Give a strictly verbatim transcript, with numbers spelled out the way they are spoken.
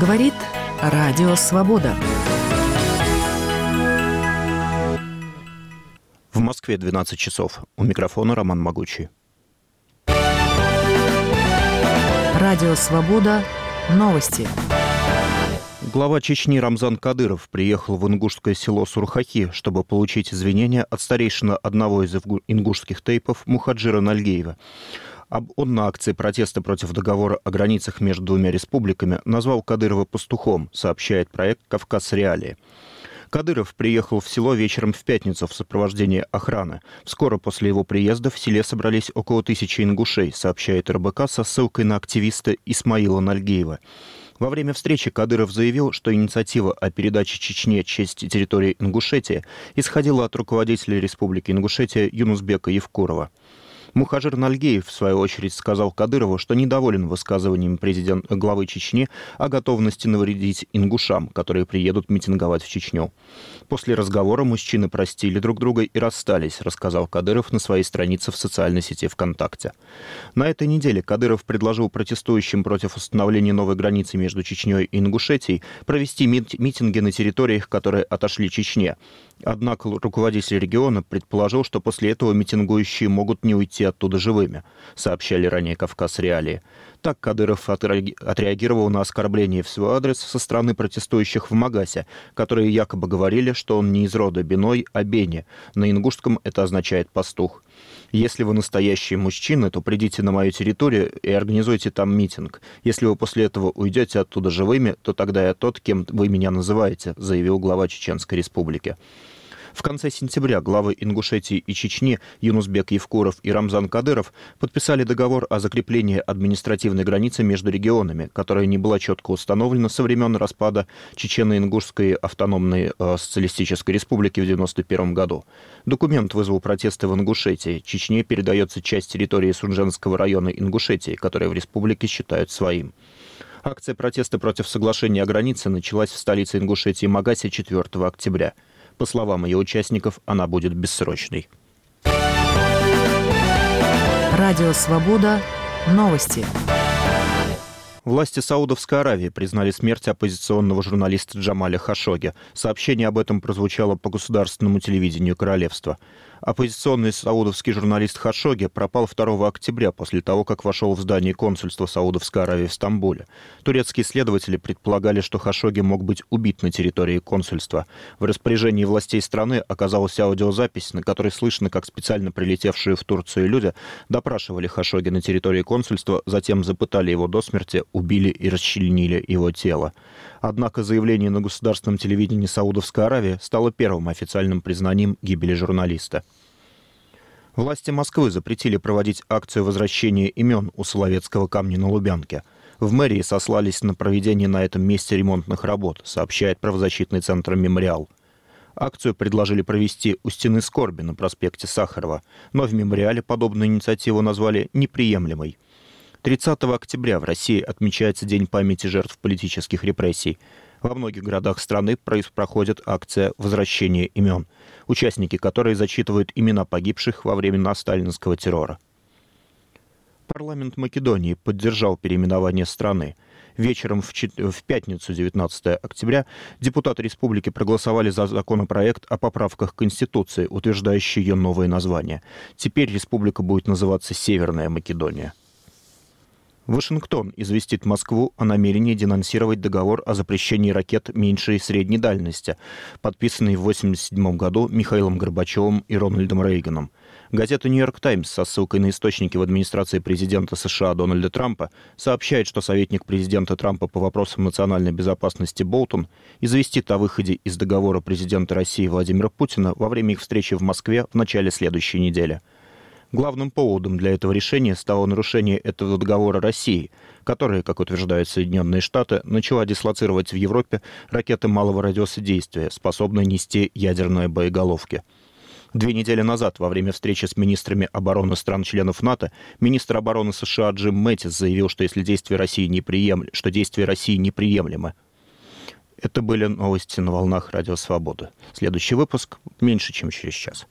Говорит Радио Свобода. В Москве двенадцать часов. У микрофона Роман Могучий. Радио Свобода. Новости. Глава Чечни Рамзан Кадыров приехал в ингушское село Сурхаки, чтобы получить извинения от старейшины одного из ингушских тейпов Мухаджира Нальгеева. Он на акции протеста против договора о границах между двумя республиками назвал Кадырова пастухом, сообщает проект «Кавказ Реалии». Кадыров приехал в село вечером в пятницу в сопровождении охраны. Скоро после его приезда в селе собрались около тысячи ингушей, сообщает эр бэ ка со ссылкой на активиста Исмаила Нальгеева. Во время встречи Кадыров заявил, что инициатива о передаче Чечне части территории Ингушетии исходила от руководителя Республики Ингушетия Юнусбека Евкурова. Мухаджир Нальгеев, в свою очередь, сказал Кадырову, что недоволен высказыванием президента главы Чечни о готовности навредить ингушам, которые приедут митинговать в Чечню. После разговора мужчины простили друг друга и расстались, рассказал Кадыров на своей странице в социальной сети ВКонтакте. На этой неделе Кадыров предложил протестующим против установления новой границы между Чечней и Ингушетией провести митинги на территориях, которые отошли Чечне. Однако руководитель региона предположил, что после этого митингующие могут не уйти оттуда живыми, сообщали ранее «Кавказ Реалии». Так Кадыров отреагировал на оскорбление в свой адрес со стороны протестующих в Магасе, которые якобы говорили, что он не из рода Биной, а Бени. На ингушском это означает «пастух». «Если вы настоящие мужчины, то придите на мою территорию и организуйте там митинг. Если вы после этого уйдете оттуда живыми, то тогда я тот, кем вы меня называете», заявил глава Чеченской Республики. В конце сентября главы Ингушетии и Чечни Юнусбек Евкуров и Рамзан Кадыров подписали договор о закреплении административной границы между регионами, которая не была четко установлена со времен распада Чечено-Ингушской автономной э, социалистической республики в девяносто первом году. Документ вызвал протесты в Ингушетии. Чечне передается часть территории Сунженского района Ингушетии, которая в республике считают своим. Акция протеста против соглашения о границе началась в столице Ингушетии Магасе четвёртого октября. По словам ее участников, она будет бессрочной. Радио Свобода. Новости. Власти Саудовской Аравии признали смерть оппозиционного журналиста Джамаля Хашогги. Сообщение об этом прозвучало по государственному телевидению королевства. Оппозиционный саудовский журналист Хашогги пропал второго октября после того, как вошел в здание консульства Саудовской Аравии в Стамбуле. Турецкие следователи предполагали, что Хашогги мог быть убит на территории консульства. В распоряжении властей страны оказалась аудиозапись, на которой слышно, как специально прилетевшие в Турцию люди допрашивали Хашогги на территории консульства, затем запытали его до смерти, убили и расчленили его тело. Однако заявление на государственном телевидении Саудовской Аравии стало первым официальным признанием гибели журналиста. Власти Москвы запретили проводить акцию возвращения имен у Соловецкого камня на Лубянке. В мэрии сослались на проведение на этом месте ремонтных работ, сообщает правозащитный центр «Мемориал». Акцию предложили провести у стены скорби на проспекте Сахарова, но в «Мемориале» подобную инициативу назвали неприемлемой. тридцатого октября в России отмечается День памяти жертв политических репрессий. Во многих городах страны проходит акция возвращения имен, участники которой зачитывают имена погибших во времена сталинского террора. Парламент Македонии поддержал переименование страны. Вечером в, чет... в пятницу, девятнадцатого октября, депутаты республики проголосовали за законопроект о поправках к Конституции, утверждающий ее новое название. Теперь республика будет называться Северная Македония. Вашингтон известит Москву о намерении денонсировать договор о запрещении ракет меньшей и средней дальности, подписанный в восемьдесят седьмом году Михаилом Горбачевым и Рональдом Рейганом. Газета «Нью-Йорк Таймс» со ссылкой на источники в администрации президента США Дональда Трампа сообщает, что советник президента Трампа по вопросам национальной безопасности Болтон известит о выходе из договора президента России Владимира Путина во время их встречи в Москве в начале следующей недели. Главным поводом для этого решения стало нарушение этого договора России, которая, как утверждают Соединенные Штаты, начала дислоцировать в Европе ракеты малого радиуса действия, способные нести ядерные боеголовки. Две недели назад, во время встречи с министрами обороны стран-членов НАТО, министр обороны США Джим Мэттис заявил, что если действия России неприемлемы, что действия России неприемлемы. Это были новости на волнах Радио Свобода. Следующий выпуск меньше, чем через час.